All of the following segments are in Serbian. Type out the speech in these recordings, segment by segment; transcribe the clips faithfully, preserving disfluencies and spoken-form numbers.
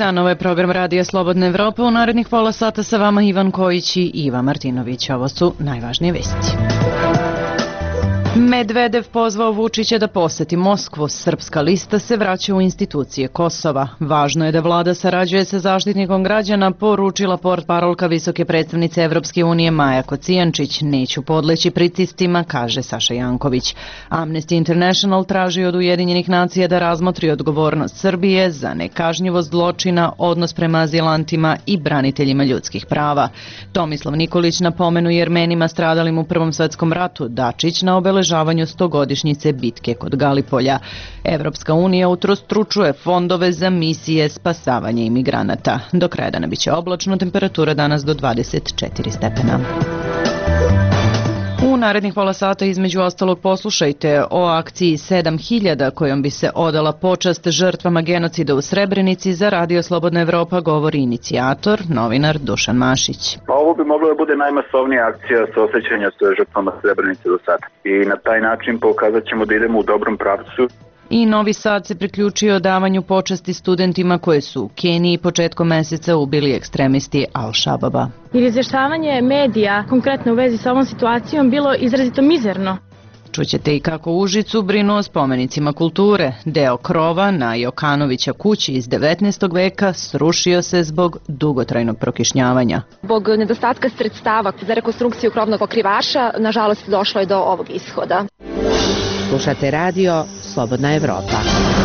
dan, ovo je program Radija Slobodna Evropa. U narednih pola sata sa vama Ivan Kojić i Iva Martinović. Ovo su najvažnije vesti. Medvedev pozvao Vučića da poseti Moskvu. Srpska lista se vraća u institucije Kosova. Važno je da vlada sarađuje sa zaštitnikom građana, poručila portparolka visoke predstavnice Evropske unije Maja Kocijančić. Neću podleći pritiscima, kaže Saša Janković. Amnesty International traži od Ujedinjenih nacija da razmotri odgovornost Srbije za nekažnjivost zločina, odnos prema azilantima i braniteljima ljudskih prava. Tomislav Nikolić napomenu Jermenima stradalim u Prvom svetskom ratu, Dačić na obeležavanju stogodišnjice bitke kod Galipolja. Evropska unija utrostručuje fondove za misije spasavanja imigranata. Do kraja dana biće oblačno, temperatura danas do dvadeset četiri stepena. U narednih pola sata između ostalog poslušajte o akciji sedam hiljada kojom bi se odala počast žrtvama genocida u Srebrenici. Za Radio Slobodna Evropa govori inicijator, novinar Dušan Mašić. Ovo bi mogla da bude najmasovnija akcija saosećanja sa žrtvama Srebrenice do sada. I na taj način pokazat ćemo da idemo u dobrom pravcu. I Novi Sad se priključio davanju počasti studentima koje su u Keniji početkom meseca ubili ekstremisti Al-Shababa. Jer izvještavanje medija, konkretno u vezi sa ovom situacijom, bilo izrazito mizerno. Čućete i kako u Užicu brinu o spomenicima kulture. Deo krova na Jokanovića kući iz devetnaestog veka srušio se zbog dugotrajnog prokišnjavanja. Zbog nedostatka sredstava za rekonstrukciju krovnog pokrivača, nažalost, došlo je do ovog ishoda. Slušate radio Slobodna Evropa.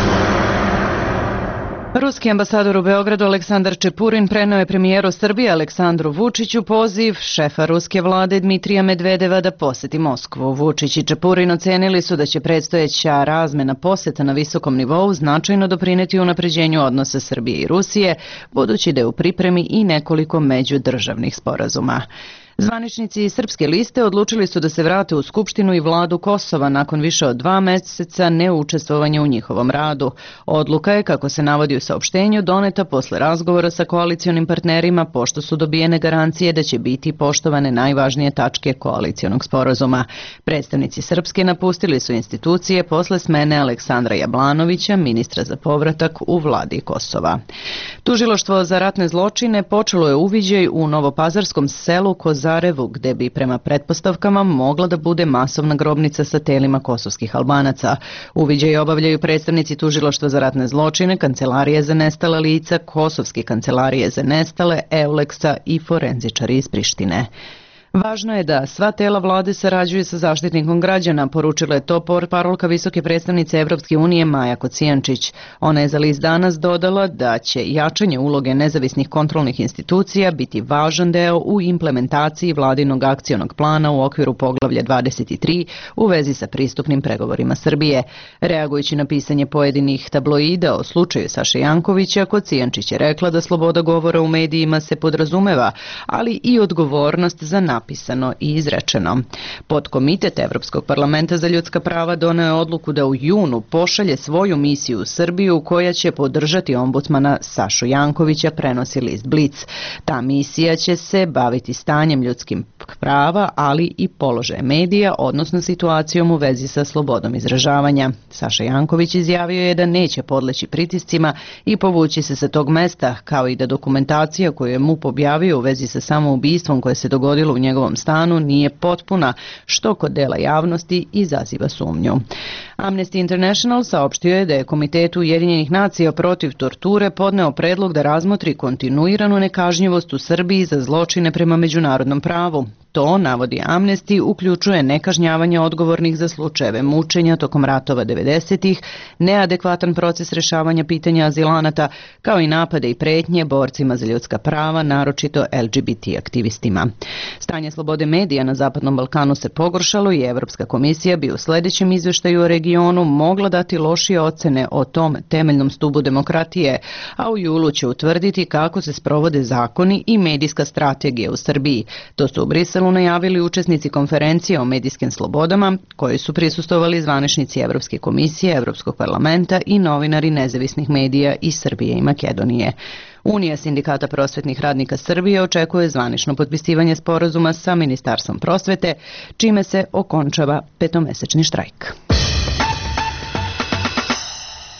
Ruski ambasador u Beogradu Aleksandar Čepurin preneo je premijeru Srbije Aleksandru Vučiću poziv šefa ruske vlade Dmitrija Medvedeva da poseti Moskvu. Vučić i Čepurin ocenili su da će predstojeća razmena poseta na visokom nivou značajno doprineti unapređenju odnosa Srbije i Rusije, budući da je u pripremi i nekoliko međudržavnih sporazuma. Zvaničnici Srpske liste odlučili su da se vrate u Skupštinu i vladu Kosova nakon više od dva meseca neučestvovanja u njihovom radu. Odluka je, kako se navodi u saopštenju, doneta posle razgovora sa koalicionim partnerima, pošto su dobijene garancije da će biti poštovane najvažnije tačke koalicionog sporazuma. Predstavnici Srpske napustili su institucije posle smene Aleksandra Jablanovića, ministra za povratak u vladi Kosova. Tužilaštvo za ratne zločine počelo je uviđaj u novopazarskom selu Kozarevu, gde bi prema pretpostavkama mogla da bude masovna grobnica sa telima kosovskih Albanaca. Uviđaj obavljaju predstavnici Tužilaštva za ratne zločine, Kancelarije za nestala lica, Kosovske kancelarije za nestale, Euleksa i forenzičari iz Prištine. Važno je da sva tela vlade sarađuju sa zaštitnikom građana, poručila je to portparolka visoke predstavnice Evropske unije Maja Kocijančić. Ona je za list Danas dodala da će jačanje uloge nezavisnih kontrolnih institucija biti važan deo u implementaciji vladinog akcionog plana u okviru poglavlja dvadeset tri u vezi sa pristupnim pregovorima Srbije. Reagujući na pisanje pojedinih tabloida o slučaju Saše Jankovića, Kocijančić je rekla da sloboda govora u medijima se podrazumeva, ali i odgovornost za napisano i izrečeno. Podkomitet Evropskog parlamenta za ljudska prava doneo je odluku da u junu pošalje svoju misiju u Srbiju koja će podržati ombudsmana Sašu Jankovića, prenosi list Blic. Ta misija će se baviti stanjem ljudskih prava, ali i položaje medija, odnosno situacijom u vezi sa slobodom izražavanja. Saša Janković izjavio je da neće podleći pritiscima i povući se sa tog mesta, kao i da dokumentacija koju je M U P objavio u vezi sa samoubistvom koje se dogodilo u njegovom stanu nije potpuna, što kod dela javnosti izaziva sumnju. Amnesty International saopštio je da je Komitetu Ujedinjenih nacija protiv torture podneo predlog da razmotri kontinuiranu nekažnjivost u Srbiji za zločine prema međunarodnom pravu. To, navodi Amnesty, uključuje nekažnjavanje odgovornih za slučajeve mučenja tokom ratova devedesetih, neadekvatan proces rešavanja pitanja azilanata, kao i napade i pretnje borcima za ljudska prava, naročito L G B T aktivistima. Stanje slobode medija na Zapadnom Balkanu se pogoršalo i Evropska komisija bi u sledećem izveštaju o regionu mogla dati lošije ocene o tom temeljnom stubu demokratije, a u julu će utvrditi kako se sprovode zakoni i medijska strategija u Srbiji. To su u Briselu najavili učesnici konferencije o medijskim slobodama, koji su prisustvovali zvaničnici Evropske komisije, Evropskog parlamenta i novinari nezavisnih medija iz Srbije i Makedonije. Unija sindikata prosvetnih radnika Srbije očekuje zvanično potpisivanje sporazuma sa Ministarstvom prosvete, čime se okončava petomesečni štrajk.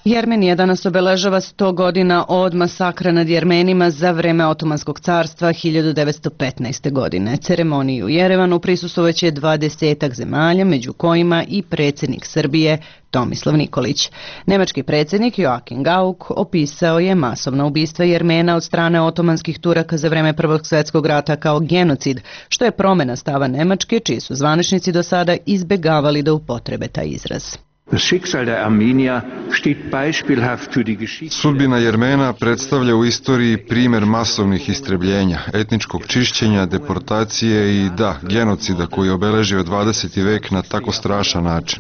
Jermenija danas obeležava sto godina od masakra nad Jermenima za vreme Otomanskog carstva hiljadu devetsto petnaeste. godine. Ceremoniji u Jerevanu prisustvovaće dvadesetak zemalja, među kojima i predsjednik Srbije Tomislav Nikolić. Nemački predsjednik Joachim Gauck opisao je masovna ubistva Jermena od strane otomanskih Turaka za vreme Prvog svjetskog rata kao genocid, što je promjena stava Nemačke, čiji su zvaničnici do sada izbjegavali da upotrebe taj izraz. Sudbina Jermena predstavlja u istoriji primjer masovnih istrebljenja, etničkog čišćenja, deportacije i da, genocida koji je obeležio dvadeseti vek na tako strašan način.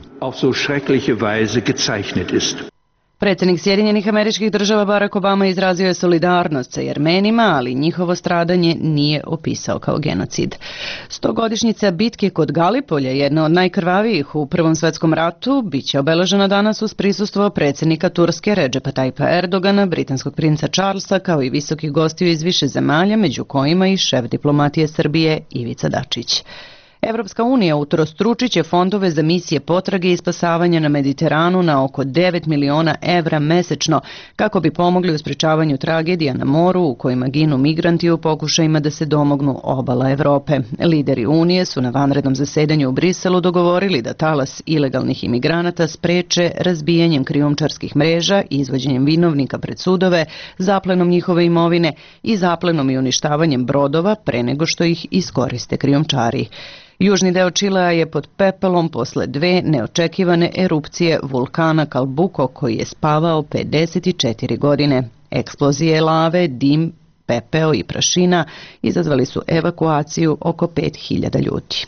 Predsjednik Sjedinjenih Američkih Država Barack Obama izrazio je solidarnost sa Jermenima, ali njihovo stradanje nije opisao kao genocid. Stogodišnjica bitke kod Galipolja, jedna od najkrvavijih u Prvom svjetskom ratu, bit će obeležena danas uz prisustvo predsjednika Turske Redžepa Tajpa Erdogana, britanskog princa Charlesa, kao i visokih gostiju iz više zemalja, među kojima i šef diplomatije Srbije Ivica Dačić. Evropska unija utrostručit će fondove za misije potrage i spasavanja na Mediteranu na oko devet miliona evra mesečno kako bi pomogli u sprečavanju tragedija na moru u kojima ginu migranti u pokušajima da se domognu obala Evrope. Lideri Unije su na vanrednom zasedanju u Briselu dogovorili da talas ilegalnih imigranata spreče razbijanjem krijumčarskih mreža, izvođenjem vinovnika pred sudove, zaplenom njihove imovine i zaplenom i uništavanjem brodova pre nego što ih iskoriste krijumčari. Južni deo Čilea je pod pepelom posle dve neočekivane erupcije vulkana Kalbuko koji je spavao pedeset četiri godine. Eksplozije lave, dim, pepeo i prašina izazvali su evakuaciju oko pet hiljada ljudi.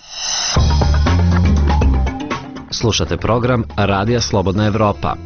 Slušate program Radija Slobodna Evropa.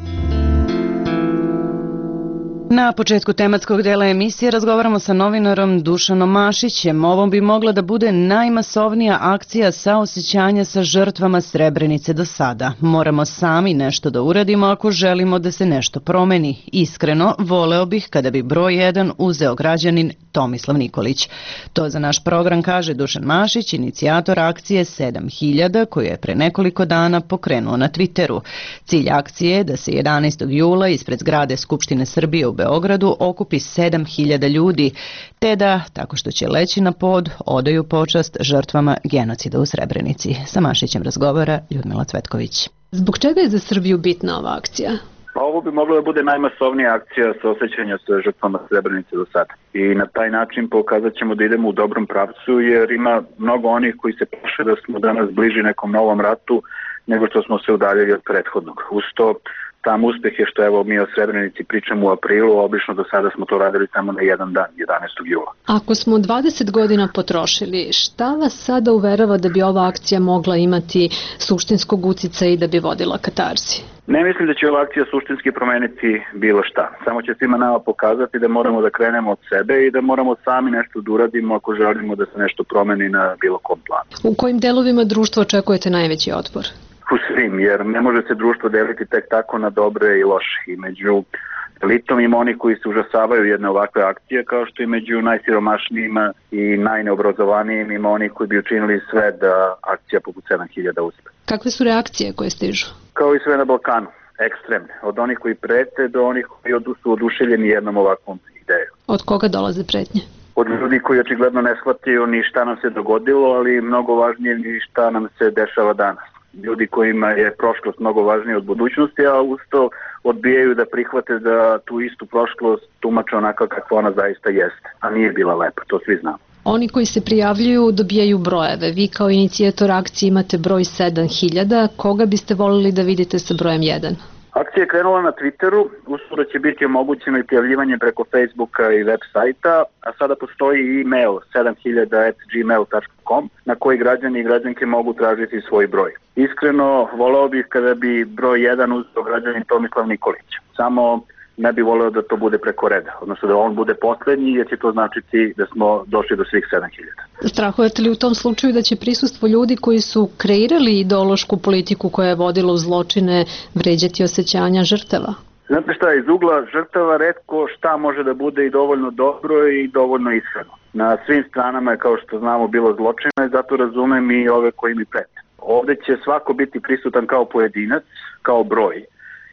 Na početku tematskog dela emisije razgovaramo sa novinarom Dušanom Mašićem. Ovo bi mogla da bude najmasovnija akcija saosećanja sa žrtvama Srebrenice do sada. Moramo sami nešto da uradimo ako želimo da se nešto promeni. Iskreno, voleo bih kada bi broj jedan uzeo građanin Tomislav Nikolić. To za naš program kaže Dušan Mašić, inicijator akcije sedam hiljada koju je pre nekoliko dana pokrenuo na Twitteru. Cilj akcije je da se jedanaestog jula ispred zgrade Skupštine Srbije u Beogradu okupi sedam hiljada ljudi, te da, tako što će leći na pod, odaju počast žrtvama genocida u Srebrenici. Sa Mašićem razgovara Ljudmila Cvetković. Zbog čega je za Srbiju bitna ova akcija? Pa ovo bi mogla da bude najmasovnija akcija saosećanja sa žrtvama Srebrenice do sada. I na taj način pokazat ćemo da idemo u dobrom pravcu, jer ima mnogo onih koji se plaše da smo danas bliži nekom novom ratu nego što smo se udaljili od prethodnog. Uz to, tam uspeh je što evo mi o Srebrenici pričamo u aprilu, obično do sada smo to radili samo na jedan dan, jedanaestog jula. Ako smo dvadeset godina potrošili, šta vas sada uverava da bi ova akcija mogla imati suštinskog uticaja i da bi vodila katarzi? Ne mislim da će ova akcija suštinski promeniti bilo šta. Samo će svima nama pokazati da moramo da krenemo od sebe i da moramo sami nešto da uradimo ako želimo da se nešto promeni na bilo kom planu. U kojim delovima društva očekujete najveći otpor? U svim, jer ne može se društvo deliti tek tako na dobre i loše. I među elitom ima oni koji se užasavaju jedne ovakve akcije, kao što i među najsiromašnijima i najneobrazovanijim ima oni koji bi učinili sve da akcija poput sedam hiljada uspe. Kakve su reakcije koje stižu? Kao i sve na Balkanu, ekstremne. Od onih koji prete do onih koji su oduševljeni jednom ovakvom idejom. Od koga dolaze pretnje? Od ljudi koji očigledno ne shvataju ni šta nam se dogodilo, ali mnogo važnije ni šta nam se dešava danas. Ljudi kojima je prošlost mnogo važnija od budućnosti, a uz to odbijaju da prihvate da tu istu prošlost tumače onako kakva ona zaista jeste, a nije bila lepa, to svi znamo. Oni koji se prijavljuju dobijaju brojeve. Vi kao inicijator akcije imate broj sedam hiljada. Koga biste volili da vidite sa brojem jedan? Akcija je krenula na Twitteru, uskoro će biti omogućeno i prijavljivanje preko Facebooka i web sajta, a sada postoji i e-mail sedam hiljada at gmail dot com na koji građani i građanke mogu tražiti svoj broj. Iskreno, voleo bih kada bi broj jedan uzeo građanin Tomislav Nikolić. Samo ne bi voleo da to bude preko reda, odnosno da on bude poslednji, jer će to značiti da smo došli do svih sedam hiljada. Strahujete li u tom slučaju da će prisustvo ljudi koji su kreirali ideološku politiku koja je vodila u zločine vređati osjećanja žrtava? Znate šta, iz ugla žrtava retko šta može da bude i dovoljno dobro i dovoljno iskreno. Na svim stranama je, kao što znamo, bilo zločina i zato razumem i ove koji mi prete. Ovde će svako biti prisutan kao pojedinac, kao broj.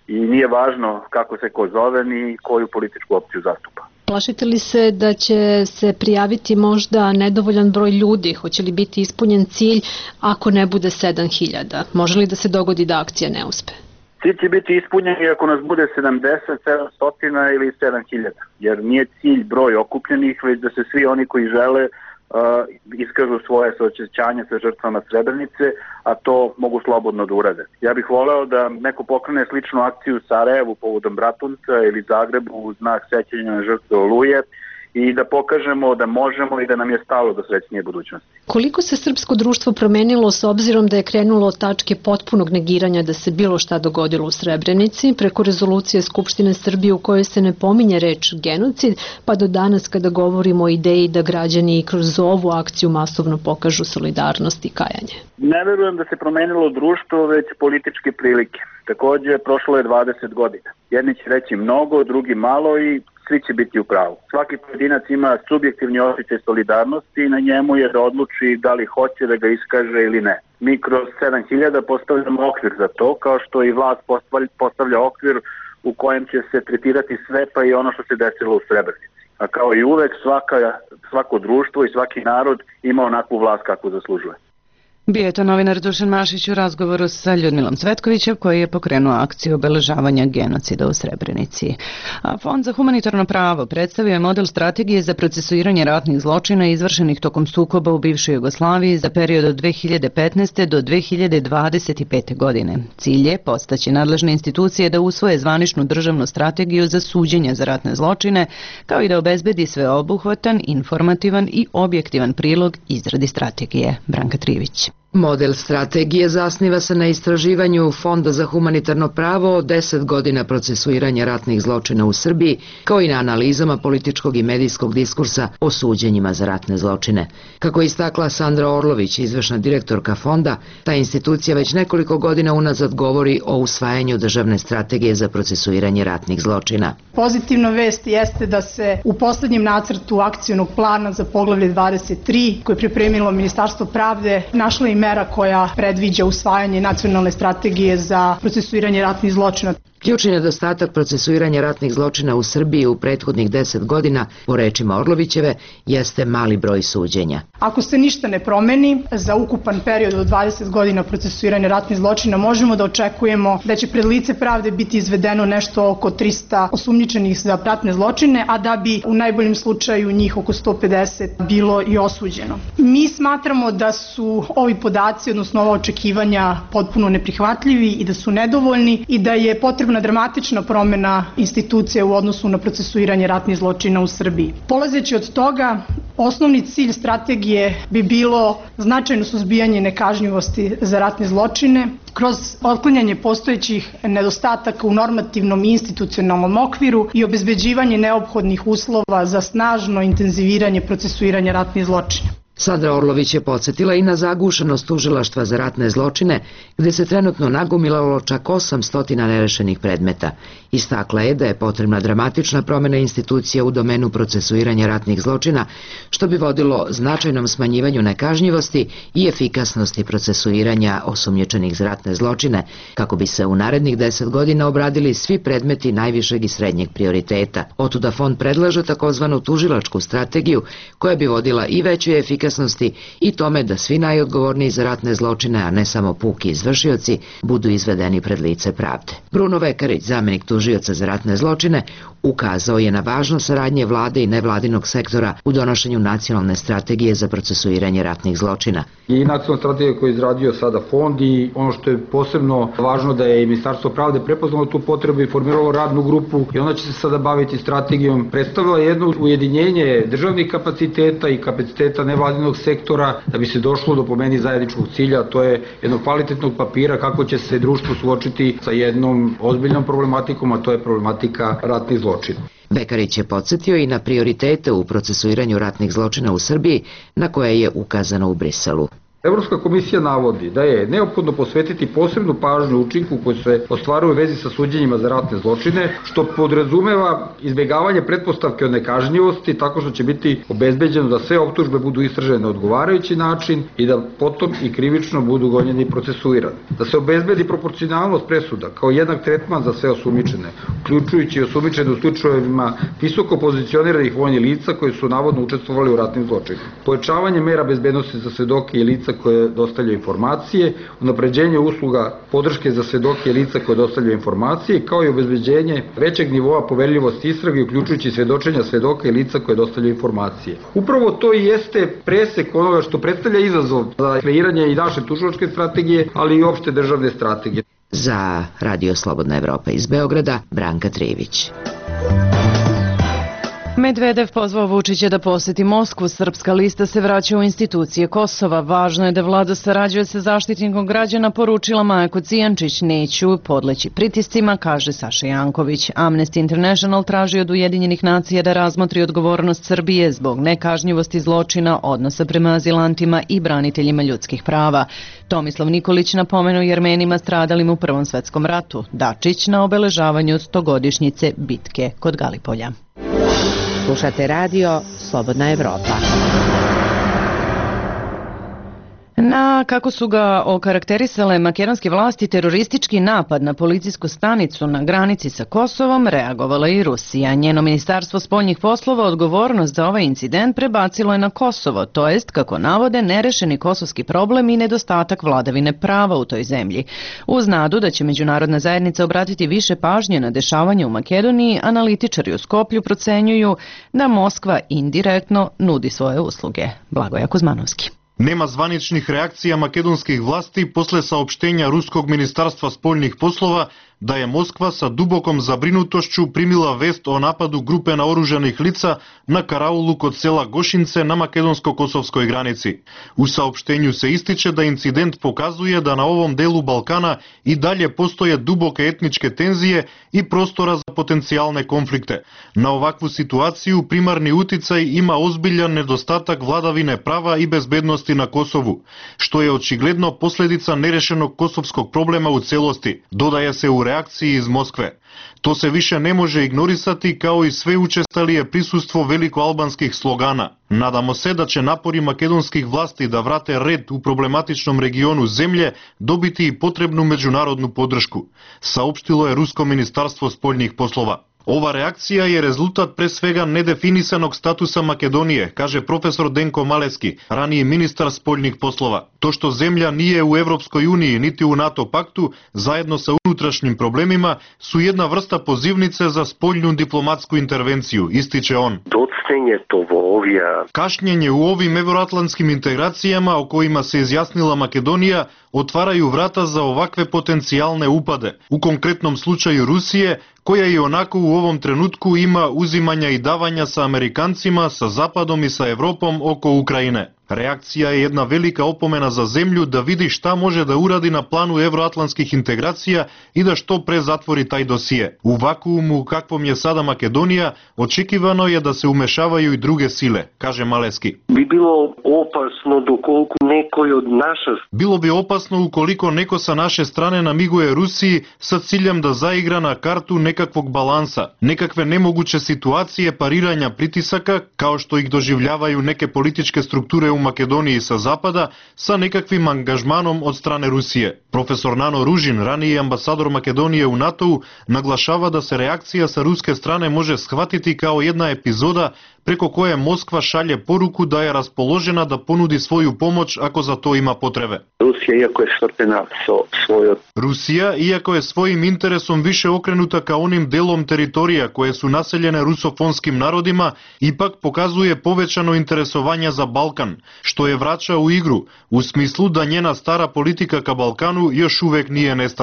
i nije važno kako se ko zove ni koju političku opciju zastupa. Plašite li se da će se prijaviti možda nedovoljan broj ljudi? Hoće li biti ispunjen cilj ako ne bude sedam hiljada? Može li da se dogodi da akcija ne uspe? Cilj će biti ispunjen i ako nas bude sedamdeset, sedamsto ili sedam hiljada, jer nije cilj broj okupljenih, već da se svi oni koji žele Uh, iskažu svoje suosjećanje sa žrtvama Srebrenice, a to mogu slobodno da urade. Ja bih voleo da neko pokrene sličnu akciju u Sarajevu povodom Bratunca ili Zagrebu u znak sećanja na žrtve Oluje i da pokažemo da možemo i da nam je stalo do srećnije budućnosti. Koliko se srpsko društvo promenilo s obzirom da je krenulo od tačke potpunog negiranja da se bilo šta dogodilo u Srebrenici, preko rezolucije Skupštine Srbije u kojoj se ne pominje reč genocid, pa do danas kada govorimo o ideji da građani kroz ovu akciju masovno pokažu solidarnost i kajanje? Ne verujem da se promenilo društvo, već političke prilike. Takođe, prošlo je dvadeset godina. Jedni će reći mnogo, drugi malo i svi će biti u pravu. Svaki pojedinac ima subjektivni osjećaj solidarnosti i na njemu je da odluči da li hoće da ga iskaže ili ne. Mi kroz sedam hiljada postavljamo okvir za to, kao što i vlast postavlja okvir u kojem će se tretirati sve, pa i ono što se desilo u Srebrenici. A kao i uvek, svaka, svako društvo i svaki narod ima onakvu vlast kakvu zaslužuje. Bio je to novinar Dušan Mašić u razgovoru sa Ljudmilom Cvetkovićem koji je pokrenuo akciju obeležavanja genocida u Srebrenici. A Fond za humanitarno pravo predstavio je model strategije za procesuiranje ratnih zločina izvršenih tokom sukoba u bivšoj Jugoslaviji za period od dve hiljade petnaeste. do dve hiljade dvadeset pete. godine. Cilj je postaći nadležne institucije da usvoje zvaničnu državnu strategiju za suđenje za ratne zločine, kao i da obezbedi sveobuhvatan, informativan i objektivan prilog izradi strategije. Branka Trivić. Model strategije zasniva se na istraživanju Fonda za humanitarno pravo od deset godina procesuiranja ratnih zločina u Srbiji, kao i na analizama političkog i medijskog diskursa o suđenjima za ratne zločine. Kako je istakla Sandra Orlović, izvršna direktorka Fonda, ta institucija već nekoliko godina unazad govori o usvajanju državne strategije za procesuiranje ratnih zločina. Pozitivna vest jeste da se u poslednjem nacrtu akcionog plana za poglavlje dvadeset tri, koje je pripremilo Ministarstvo pravde, našla i mera koja predviđa usvajanje nacionalne strategije za procesuiranje ratnih zločina. Ključni nedostatak procesuiranja ratnih zločina u Srbiji u prethodnih deset godina, po rečima Orlovićeve, jeste mali broj suđenja. Ako se ništa ne promeni, za ukupan period od dvadeset godina procesuiranja ratnih zločina možemo da očekujemo da će pred lice pravde biti izvedeno nešto oko trista osumnjičenih za ratne zločine, a da bi u najboljem slučaju njih oko sto pedeset bilo i osuđeno. Mi smatramo da su ovi podaci, odnosno ova očekivanja, potpuno neprihvatljivi i da su nedovoljni i da je potrebna dramatična promena institucija u odnosu na procesuiranje ratnih zločina u Srbiji. Polazeći od toga, osnovni cilj strategije bi bilo značajno suzbijanje nekažnjivosti za ratne zločine kroz otklanjanje postojećih nedostataka u normativnom i institucionalnom okviru i obezbeđivanje neophodnih uslova za snažno intenziviranje procesuiranja ratnih zločina. Sandra Orlović je podsjetila i na zagušenost tužilaštva za ratne zločine, gde se trenutno nagomilalo čak osamsto nerešenih predmeta. Istakla je da je potrebna dramatična promena institucija u domenu procesuiranja ratnih zločina, što bi vodilo značajnom smanjivanju nekažnjivosti i efikasnosti procesuiranja osumnjičenih za ratne zločine, kako bi se u narednih deset godina obradili svi predmeti najvišeg i srednjeg prioriteta. Otuda fond predlaže takozvanu tužilačku strategiju, koja bi vodila i veću efikasnosti i tome da svi najodgovorniji za ratne zločine, a ne samo puki izvršioci, budu izvedeni pred lice pravde. Bruno Vekarić, zamenik tužioca za ratne zločine, ukazao je na važnost saradnje vlade i nevladinog sektora u donošenju nacionalne strategije za procesuiranje ratnih zločina. I nacionalna strategija koju je izradio sada fond i ono što je posebno važno da je i Ministarstvo pravde prepoznalo tu potrebu i formiralo radnu grupu i ona će se sada baviti strategijom. Predstavila jedno ujedinjenje državnih kapaciteta i kapaciteta nevladinog sektora da bi se došlo do po meni zajedničkog cilja, to je jednog kvalitetnog papira kako će se društvo suočiti sa jednom ozbiljnom problematikom, a to je problematika ratnih zločina. Bekarić je podsjetio i na prioritete u procesuiranju ratnih zločina u Srbiji, na koje je ukazano u Briselu. Evropska komisija navodi da je neophodno posvetiti posebnu pažnju učinku koji se ostvaruje u vezi sa suđenjima za ratne zločine, što podrazumeva izbjegavanje pretpostavke o nekažnjivosti tako što će biti obezbeđeno da sve optužbe budu istražene na odgovarajući način i da potom i krivično budu gonjeni i procesuirani. Da se obezbedi proporcionalnost presuda kao jednak tretman za sve osumnjičene, uključujući osumnjičene u slučajevima visoko pozicioniranih vojnih lica koji su navodno učestvovali u ratnim zločinima. Pojačavanje mera bezbednosti za svedoke i lica koje dostavljaju informacije, unapređenje usluga podrške za svedoke i lica koje dostavljaju informacije, kao i obezbeđenje većeg nivoa poverljivosti istrage, uključujući svedočenja svedoka i lica koje dostavljaju informacije. Upravo to i jeste presek onoga što predstavlja izazov za kreiranje i naše tužilačke strategije, ali i opšte državne strategije. Za Radio Slobodna Evropa iz Beograda, Branka Trivić. Medvedev pozvao Vučića da poseti Moskvu. Srpska lista se vraća u institucije Kosova. Važno je da vlada sarađuje sa zaštitnikom građana, poručila Maja Kocijančić. Neću podleći pritiscima, kaže Saša Janković. Amnesty International traži od Ujedinjenih nacija da razmotri odgovornost Srbije zbog nekažnjivosti zločina, odnosa prema azilantima i braniteljima ljudskih prava. Tomislav Nikolić napomenuo Jermenima stradalim u Prvom svetskom ratu. Dačić na obeležavanju stogodišnjice bitke kod Galipolja. Slušate radio Slobodna Evropa. Na, kako su ga okarakterisale makedonske vlasti, teroristički napad na policijsku stanicu na granici sa Kosovom reagovala i Rusija. Njeno ministarstvo spoljnih poslova odgovornost za ovaj incident prebacilo je na Kosovo, to jest, kako navode, nerešeni kosovski problem i nedostatak vladavine prava u toj zemlji. Uz nadu da će međunarodna zajednica obratiti više pažnje na dešavanje u Makedoniji, analitičari u Skoplju procenjuju da Moskva indirektno nudi svoje usluge. Blagoja Kuzmanovski. Нема званичних реакција македонских власти после саопштења Руског министарства спољних послова да е Москва са дубоком забринутошću примила вест о нападу групе наоружаних лица на караулук од села Гошинце на македонско-косовској граници. У саопштењу се истиче да инцидент показуе да на овом делу Балкана и далje постојат дубоке етничке тензије и простора за потенцијалне конфликте. На овакву ситуацију примарни утицај има озбилјан недостатак владавине права и безбедности на Косову, што е очигледно последица нерешеног косовског проблема у целости, додаje се у реакции из Москве. То се више не може игнорисати као и све учесталие присуство великоалбанских слогана. Надамо се да ќе напори македонских власти да врате ред у проблематичном региону земље добити и потребну меѓународну поддршку, саопштило е Руско министарство спољних послова. Ова реакција е резултат пред свега недефинисаног статуса Македонија, каже професор Денко Малески, ранiji министар спољних послова. То што земја nije u Европској унiji niti u НАТО пакту, заедно sa унутрашним проблемима, су една врста позивнице за спољну дипломатску интервенцију, истиче он. Доцнењето во овие Кашњење у овим евроатлантским интеграцијама о којима се изјаснила Македонија отварају врата за овакве потенцијалне упаде. У конкретном случају Русије, која и онако у овом тренутку има узимања и давања sa американцима, sa Западом и sa Европом око Украине. Реакција е една велика опомена за земљу да види шта може да уради на плану евроатлантских интеграција и да што пре затвори тај досие. У вакууму каквом е сада Македонија, очекивано е да се умешавају и друге силе, каже Малески. Би било опасно доколку некој од наша Било би опасно уколико неко са наше стране намигуе Русiji sa ciljem da заигра на карту некаквог баланса, некакве немогуче ситуације парирања притисака, као што их доживљавају неке политичке структуре у Македонија со Запада, са некаквим ангажманом од стране Русије. Професор Нано Ружин, ранiji амбасадор Македонија у НАТО, наглашава да се реакција sa руске стране може схватити као една епизода преко која Москва шалje поруку да е расположена да понуди своју помоќ ако за тоа има потребе. Русија, иако е свртена со својот Русија, иако е својим интересом више окренута ка оним делом територија кои су населене русофонским народима, ипак показуе повеќано интересување за Балкан, што е врача у игру, у смислу да njena стара политика ка Балкану још увек nije nestala.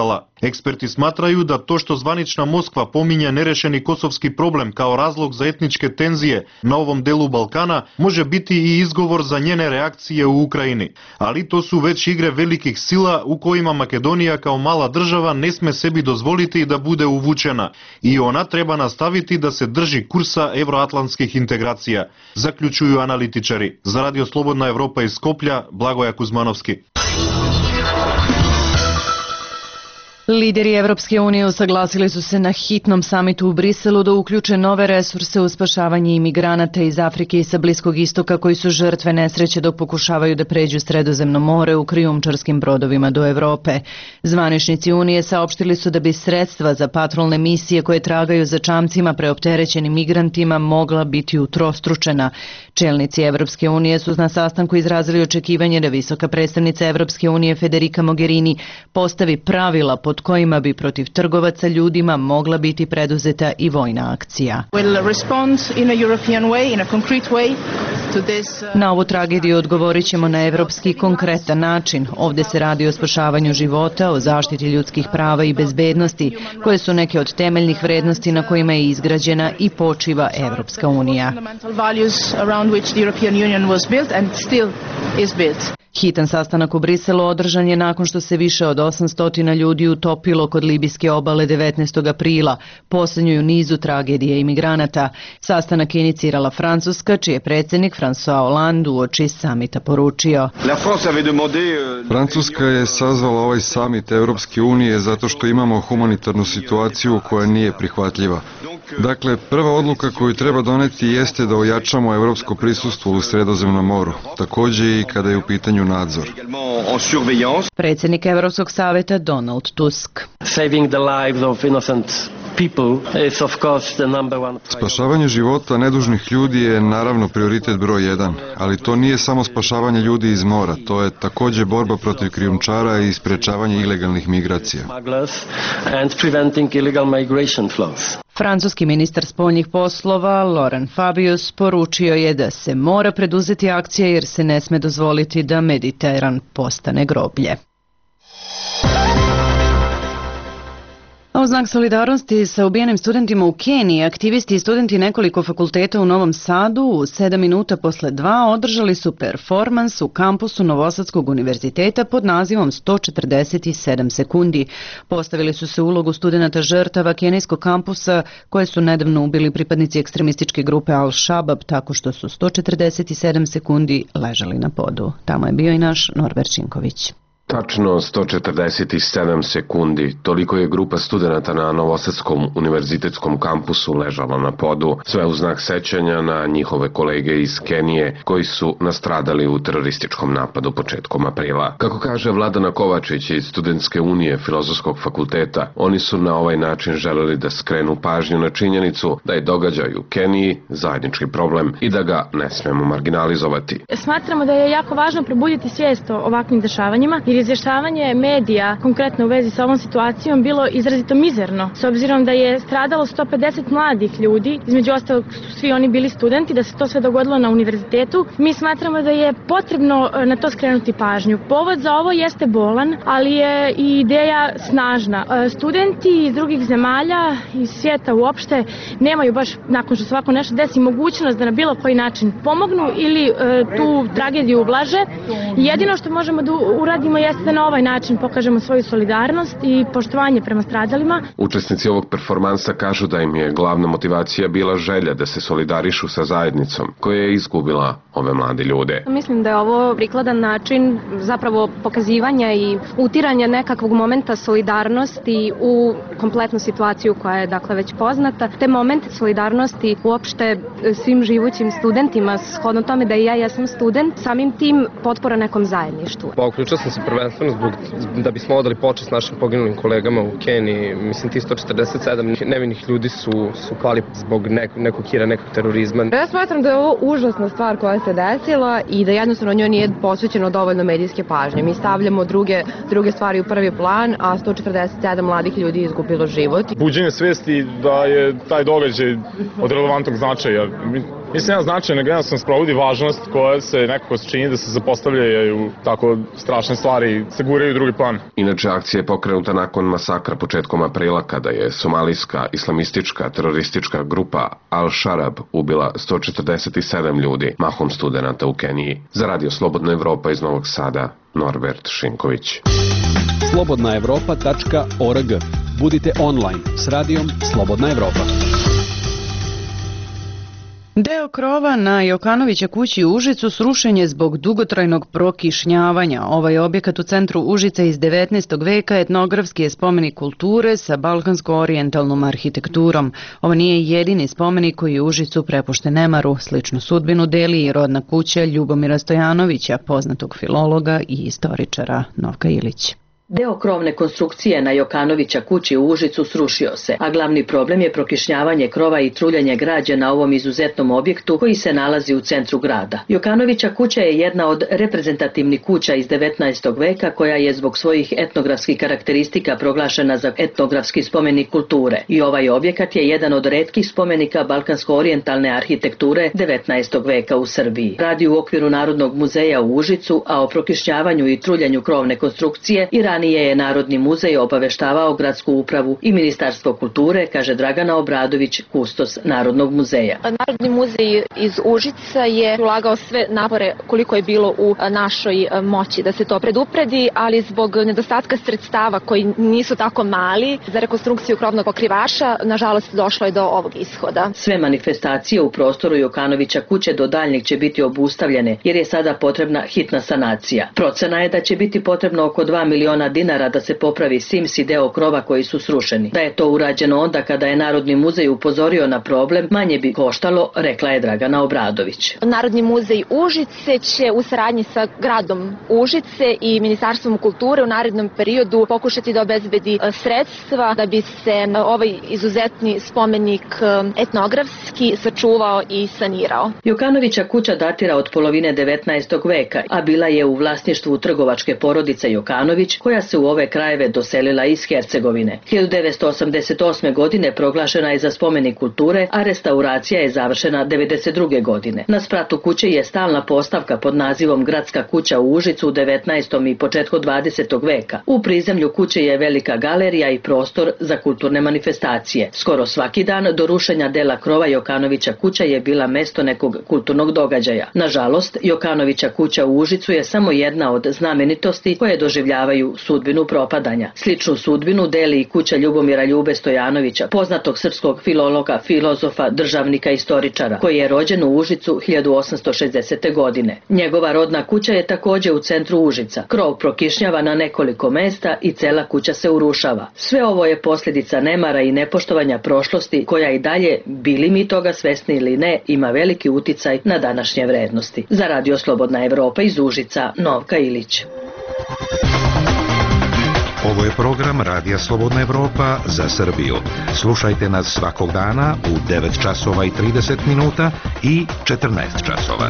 Eksperti smatraju da to što zvanična Moskva pominje nerešeni kosovski problem kao razlog za etničke tenzije na ovom delu Balkana može biti i izgovor za njene reakcije u Ukrajini. Ali to su već igre velikih sila u kojima Makedonija kao mala država ne sme sebi dozvoliti da bude uvučena i ona treba nastaviti da se drži kursa evroatlantskih integracija, zaključuju analitičari. Za Radio Slobodna Evropa iz Skoplja, Blagoja Kuzmanovski. Lideri Evropske unije usaglasili su se na hitnom samitu u Briselu da uključe nove resurse u spašavanje imigranata iz Afrike i sa Bliskog istoka koji su žrtve nesreće dok pokušavaju da pređu Sredozemno more u krijumčarskim brodovima do Evrope. Zvaničnici Unije saopštili su da bi sredstva za patrolne misije koje tragaju za čamcima preopterećenim migrantima mogla biti utrostručena. Čelnici Evropske unije su na sastanku izrazili očekivanje da visoka predstavnica Evropske unije Federica Mogherini postavi pravila pod kojima bi protiv trgovaca ljudima mogla biti preduzeta i vojna akcija. Na ovu tragediju odgovorit ćemo na evropski konkretan način. Ovde se radi o spašavanju života, o zaštiti ljudskih prava i bezbednosti, koje su neke od temeljnih vrednosti na kojima je izgrađena i počiva Evropska unija. Hitan sastanak u Briselu održan je nakon što se više od osamsto ljudi utopilo kod libijske obale devetnaestog aprila, posljednjoj u nizu tragedije imigranata. Sastanak je inicirala Francuska, čiji je predsjednik François Hollande uoči samita poručio. Francuska je sazvala ovaj samit Evropske unije zato što imamo humanitarnu situaciju koja nije prihvatljiva. Dakle, prva odluka koju treba doneti jeste da ojačamo evropsko prisustvo u Sredozemnom moru, također i kada je u pitanju nadzor. Predsjednik Evropskog saveta Donald Tusk. Spašavanje života nedužnih ljudi je naravno prioritet broj jedan, ali to nije samo spašavanje ljudi iz mora, to je također borba protiv krijumčara i sprečavanje ilegalnih migracija. Francuski ministar spoljnih poslova Laurent Fabius poručio je da se mora preduzeti akcija jer se ne sme dozvoliti da Mediteran postane groblje. A u znak solidarnosti sa ubijenim studentima u Keniji, aktivisti i studenti nekoliko fakulteta u Novom Sadu u sedam minuta posle dva održali su performans u kampusu Novosadskog univerziteta pod nazivom sto četrdeset sedam sekundi. Postavili su se u ulogu studenata žrtava kenijskog kampusa koje su nedavno ubili pripadnici ekstremističke grupe Al-Shabaab tako što su sto četrdeset sedam sekundi ležali na podu. Tamo je bio i naš Norbert Činković. Tačno sto četrdeset sedam sekundi, toliko je grupa studenata na Novosadskom univerzitetskom kampusu ležala na podu, sve u znak sećanja na njihove kolege iz Kenije koji su nastradali u terorističkom napadu početkom aprila. Kako kaže Vladana Kovačić iz Studentske unije Filozofskog fakulteta, oni su na ovaj način želeli da skrenu pažnju na činjenicu da je događaj u Keniji zajednički problem i da ga ne smemo marginalizovati. Smatramo da je jako važno probuditi svijest o ovakvim dešavanjima, jer izvještavanje medija, konkretno u vezi sa ovom situacijom, bilo izrazito mizerno. S obzirom da je stradalo sto pedeset mladih ljudi, između ostalog su svi oni bili studenti, da se to sve dogodilo na univerzitetu, mi smatramo da je potrebno na to skrenuti pažnju. Povod za ovo jeste bolan, ali je i ideja snažna. Studenti iz drugih zemalja, iz svijeta uopšte, nemaju baš, nakon što se ovako nešto desi, mogućnost da na bilo koji način pomognu ili e, tu tragediju ublaže. Jedino što možemo da uradimo jeste da na ovaj način pokažemo svoju solidarnost i poštovanje prema stradalima. Učesnici ovog performansa kažu da im je glavna motivacija bila želja da se solidarišu sa zajednicom koja je izgubila ove mlade ljude. Mislim da je ovo prikladan način zapravo pokazivanja i utiranja nekakvog momenta solidarnosti u kompletnu situaciju koja je dakle već poznata. Te momente solidarnosti uopšte svim živućim studentima, shodno tome da i ja jesam student, samim tim potpora nekom zajedništvu. Pa uključio sam se prvenstveno zbog, da bismo odali počast našim poginulim kolegama u Keniji. Mislim, ti sto četrdeset sedam nevinih ljudi su, su pali zbog nekog, nekog hira, nekog terorizma. Ja smatram da je ovo užasna stvar koja se desila i da jednostavno njoj nije posvećeno dovoljno medijske pažnje. Mi stavljamo druge, druge stvari u prvi plan, a sto četrdeset sedam mladih ljudi je izgubilo život. Buđenje svesti da je taj događaj od relevantnog značaja. Mislim, ja značajno jednostavno sprovodi važnost koja se nekako čini da se zapostavljaju tako strašne stvari, se guraju u drugi plan. Inače, akcija je pokrenuta nakon masakra početkom aprila kada je somalijska islamistička teroristička grupa Al-Sharab ubila sto četrdeset sedam ljudi, mahom studenata u Keniji. Za Radio Slobodna Evropa iz Novog Sada, Norbert Šinković. slobodna evropa tačka org. Budite online s radijom Slobodna Evropa. Deo krova na Jokanovića kući u Užicu srušen je zbog dugotrajnog prokišnjavanja. Ovaj objekat u centru Užica iz devetnaestog veka etnografski je spomenik kulture sa balkansko-orijentalnom arhitekturom. Ovo nije jedini spomenik koji je Užicu prepušten nemaru. Sličnu sudbinu deli i rodna kuća Ljubomira Stojanovića, poznatog filologa i istoričara. Novka Ilić. Deo krovne konstrukcije na Jokanovića kući u Užicu srušio se, a glavni problem je prokišnjavanje krova i truljanje građe na ovom izuzetnom objektu koji se nalazi u centru grada. Jokanovića kuća je jedna od reprezentativnih kuća iz devetnaestog veka koja je zbog svojih etnografskih karakteristika proglašena za etnografski spomenik kulture. I ovaj objekat je jedan od retkih spomenika balkansko-orijentalne arhitekture devetnaestog veka u Srbiji. Radi u okviru Narodnog muzeja u Užicu, a o prokišnjavanju i truljanju krovne konstrukcije i ranije je Narodni muzej obaveštavao gradsku upravu i Ministarstvo kulture, kaže Dragana Obradović, kustos Narodnog muzeja. Narodni muzej iz Užica je ulagao sve napore koliko je bilo u našoj moći da se to predupredi, ali zbog nedostatka sredstava koji nisu tako mali za rekonstrukciju krovnog pokrivača, nažalost došlo je do ovog ishoda. Sve manifestacije u prostoru Jokanovića kuće do daljnjeg će biti obustavljene jer je sada potrebna hitna sanacija. Procena je da će biti potrebno oko dva miliona dinara da se popravi Sims i deo krova koji su srušeni. Da je to urađeno onda kada je Narodni muzej upozorio na problem, manje bi koštalo, rekla je Dragana Obradović. Narodni muzej Užice će u saradnji sa gradom Užice i Ministarstvom kulture u narednom periodu pokušati da obezbedi sredstva da bi se ovaj izuzetni spomenik etnografski sačuvao i sanirao. Jokanovića kuća datira od polovine devetnaestog veka, a bila je u vlasništvu trgovačke porodice Jokanović, koja se u ove krajeve doselila iz Hercegovine. hiljadu devetsto osamdeset osme. godine proglašena je za spomenik kulture, a restauracija je završena devedeset druge. godine. Na spratu kuće je stalna postavka pod nazivom Gradska kuća u Užicu u devetnaestom i početku dvadesetog veka. U prizemlju kuće je velika galerija i prostor za kulturne manifestacije. Skoro svaki dan do rušenja dela krova Jokanovića kuća je bila mesto nekog kulturnog događaja. Nažalost, Jokanovića kuća u Užicu je samo jedna od znamenitosti koje doživljavaju sudbinu propadanja. Sličnu sudbinu deli i kuća Ljubomira Ljube Stojanovića, poznatog srpskog filologa, filozofa, državnika i istoričara, koji je rođen u Užicu hiljadu osamsto šezdesete. godine. Njegova rodna kuća je također u centru Užica. Krov prokišnjava na nekoliko mesta i cela kuća se urušava. Sve ovo je posljedica nemara i nepoštovanja prošlosti koja i dalje, bili mi toga svesni ili ne, ima veliki uticaj na današnje vrednosti. Za Radio Slobodna Evropa iz Užica, Novka Ilić. Ovo je program Radija Slobodna Evropa za Srbiju. Slušajte nas svakog dana u devet časova i trideset minuta i četrnaest časova.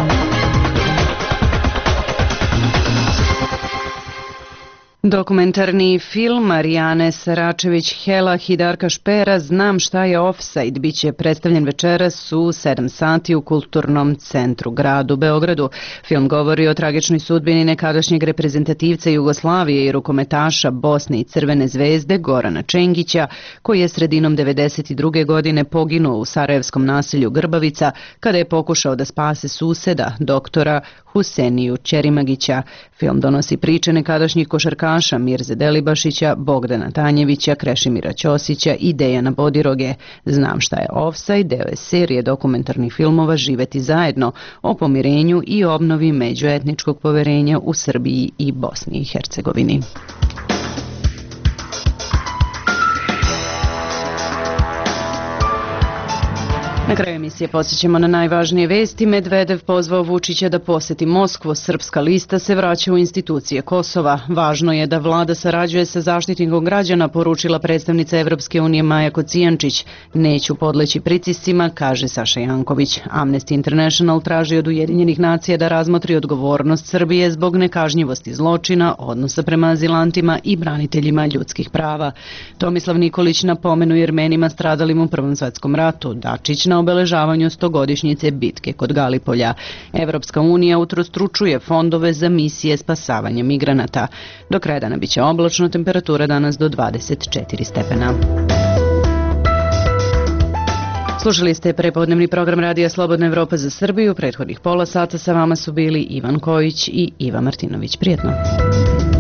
Dokumentarni film Marijane Saračević-Helah i Darka Špera Znam šta je ofsajd biće predstavljen večeras u sedam sati u Kulturnom centru gradu Beogradu. Film govori o tragičnoj sudbini nekadašnjeg reprezentativca Jugoslavije i rukometaša Bosne i Crvene zvezde Gorana Čengića, koji je sredinom devedeset druge. godine poginuo u sarajevskom naselju Grbavica kada je pokušao da spase suseda, doktora Huseniju Ćerimagića. Film donosi priče nekadašnjih košarkaša Mirze Delibašića, Bogdana Tanjevića, Krešimira Ćosića i Dejana Bodiroge. Znam šta je ofsajd, deo je serije dokumentarnih filmova Živeti zajedno o pomirenju i obnovi međuetničkog poverenja u Srbiji i Bosni i Hercegovini. Na kraju emisije podsjećamo na najvažnije vesti. Medvedev pozvao Vučića da poseti Moskvu. Srpska lista se vraća u institucije Kosova. Važno je da vlada sarađuje sa zaštitnikom građana, poručila predstavnica Evropske unije Maja Kocijančić. Neću podleći pritiscima, kaže Saša Janković. Amnesty International traži od Ujedinjenih nacija da razmotri odgovornost Srbije zbog nekažnjivosti zločina, odnosa prema azilantima i braniteljima ljudskih prava. Tomislav Nikolić napomenu Jermenima stradalim u Prvom svetskom ratu. Dačić na na obeležavanju stogodišnjice bitke kod Galipolja. Evropska unija utrostručuje fondove za misije spasavanja migranata. Do kraja dana biće oblačno, temperatura danas do dvadeset četiri stepena. Slušali ste prepodnevni program Radija Slobodna Evropa za Srbiju. Prethodnih pola sata sa vama su bili Ivan Kojić i Iva Martinović. Prijetno.